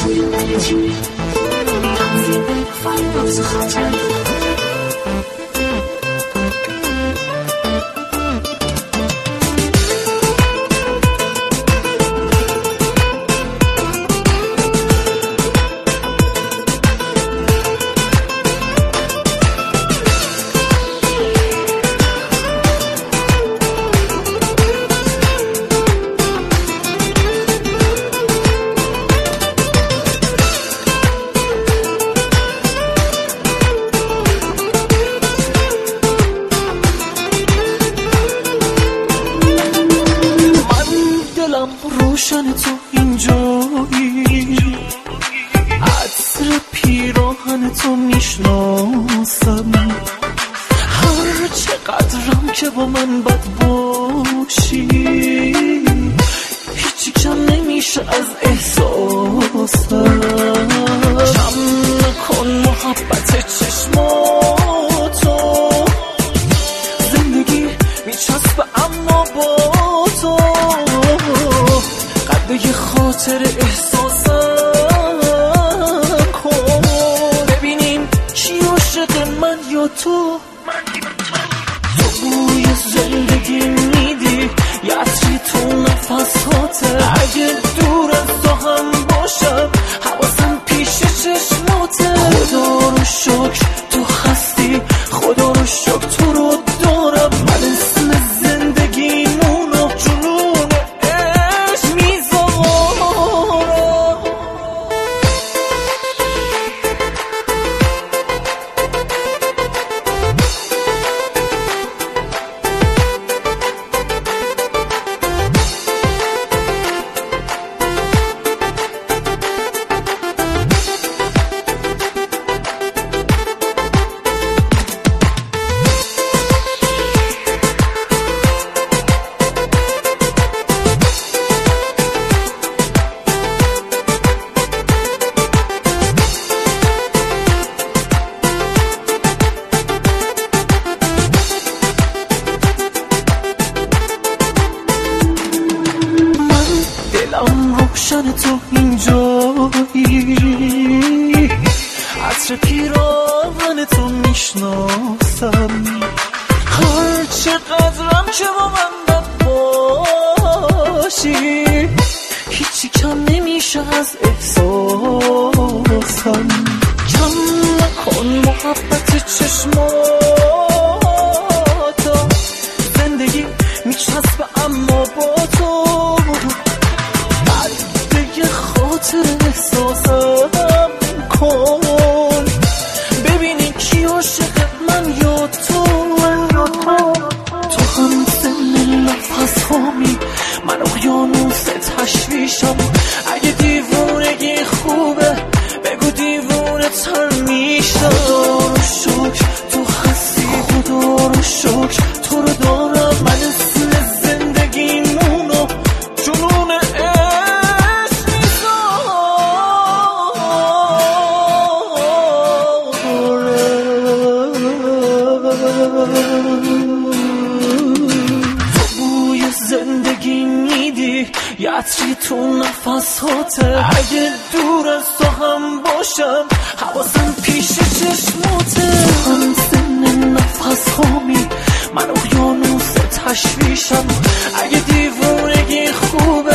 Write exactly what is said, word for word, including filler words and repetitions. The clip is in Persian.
روشن تو اینجایی، عطر پیراهن تو میشناسم، هر چقدرم که با من بد باشی هیچی کم نمیشه از احساسم. کم نکن محبت چشماتو، زندگی میچسبه اما با تو قده خاطر احساسم کن، ببینیم کی عاشق من یا تو. تو بوی زندگی میدی، یه عطری تو نفساته، اگه دور از تو هم باشم حواسم پیش چشماته. خدا رو شکر تو هستی، خدا رو شکر تو رو دارم، من اسم زندگیمونو جنون عشق میذارم. روشن تو اینجایی، عطر پیراهن تو میشناسم، هر چقدرم که با من بد باشی هیچی کم نمیشه از احساسم. کم نکن محبت چشماتو، زندگی میچسبه اما با تو خاطر احساسم کن، ببینی کی عاشق من یا تو. تو هم سن نفس هامی، من اقیانوس تشویشم، اگه دیوونگی خوبه بگو دیوونه تر میشم. خدا رو شکر تو هستی، خدا رو شکر تو رو دارم، من اسم زندگیمونو جنون زندگی میدی، یه عطری تو نفساته، اگه دور از تو هم باشم حواسم پیش چشماته. تو هم سن نفس هامی، من اقیانوس تشویشم، اگه دیوونگی خوب